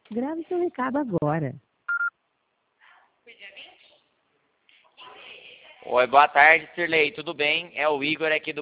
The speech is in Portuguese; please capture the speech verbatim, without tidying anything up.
Grave seu recado agora. Oi, boa tarde, Sirlei. Tudo bem? É o Igor aqui do